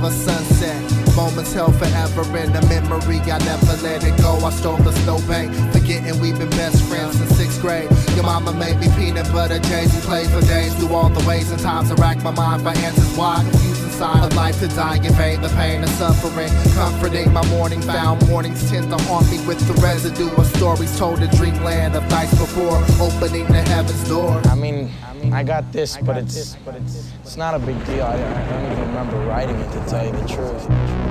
a sunset. Moments held forever in the memory, I never let it go. I stole the snowbank, forgetting we've been best friends since 6th grade. Your mama made me peanut butter J's. We played for days through all the ways and times I racked my mind for answers. Why confused inside of life to die in vain, the pain and suffering, comforting my morning found. Mornings tend to haunt me with the residue of stories told in dreamland of nights before opening the heaven's door. I mean, I got this, but it's not a big deal. I don't even remember writing it, to tell you the truth.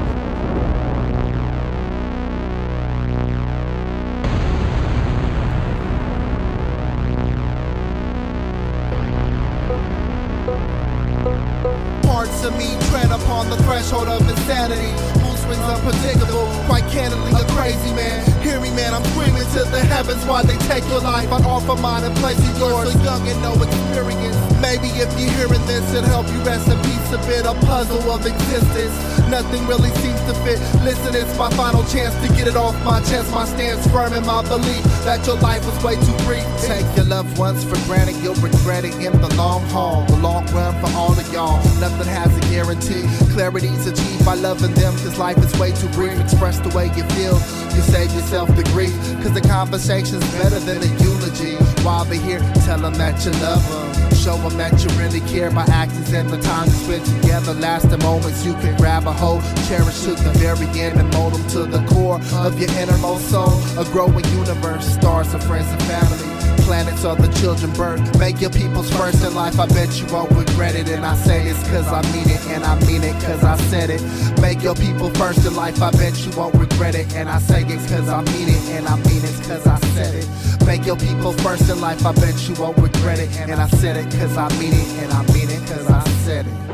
Parts of me tread upon the threshold of insanity. Mood swings unpredictable, quite candidly a crazy man. Hear me, man, I'm screaming to the heavens while they take your life. I'd offer mine and place in yours. So young and no experience. Maybe if you're hearing this, it'll help you rest in peace a bit. A puzzle of existence, nothing really seems to fit. Listen, it's my final chance to get it off my chest. My stance firm in my belief that your life was way too brief. Take your loved ones for granted, you'll regret it in the long haul. The long run for all of y'all, nothing has a guarantee. Clarity's achieved by loving them, cause life is way too brief. Express the way you feel, you save yourself the grief. Cause the conversation's better than a eulogy. While they're here, tell them that you love them. Show them that you really care by actions and the time you spend together. Lasting moments you can grab a hold, cherish to the very end and mold them to the core of your innermost soul. A growing universe, stars of friends and family. Planets are the children birth. Make your people's first in life, I bet you won't regret it. And I say this cause I mean it, and I mean it cause I said it. Make your people first in life, I bet you won't regret it. And I say it cause I mean it, and I mean it cause I said it. Make your people first in life, I bet you won't regret it. And I said it cause I mean it, and I mean it cause I said it.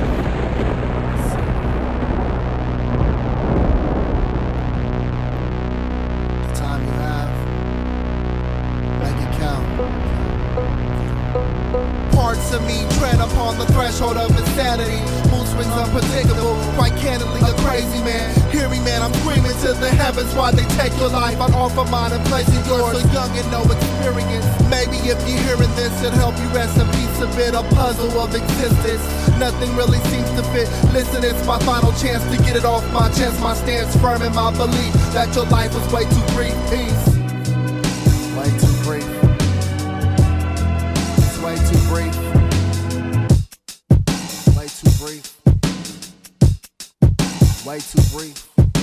Parts of me tread upon the threshold of insanity. Mood swings unpredictable, quite candidly a crazy man. Hear me, man, I'm screaming to the heavens while they take your life. I'd offer mine and place in yours. So young and no experience. Maybe if you're hearing this, it'll help you rest in peace a bit. A puzzle of existence, nothing really seems to fit. Listen, it's my final chance to get it off my chest. My stance firm in my belief that your life was way too brief. Peace. Way too brief. Way too brief. Way too brief. Way too brief.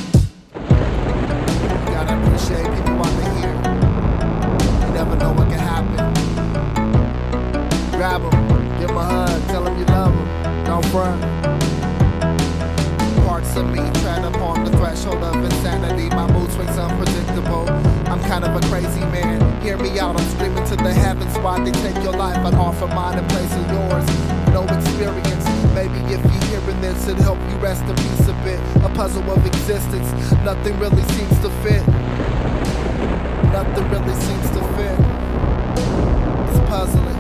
You gotta appreciate people while they're here. You never know what can happen. Grab them, give them a hug, tell them you love them. Don't front. Parts of me tread upon the threshold of insanity. My mood swings unpredictable. I'm kind of a crazy man. Hear me out, I'm screaming to the heavens while they take your life. I'd offer mine and place in yours. No experience. Maybe if you're hearing this, it'll help you rest in peace a bit. A puzzle of existence, nothing really seems to fit. Nothing really seems to fit. It's puzzling.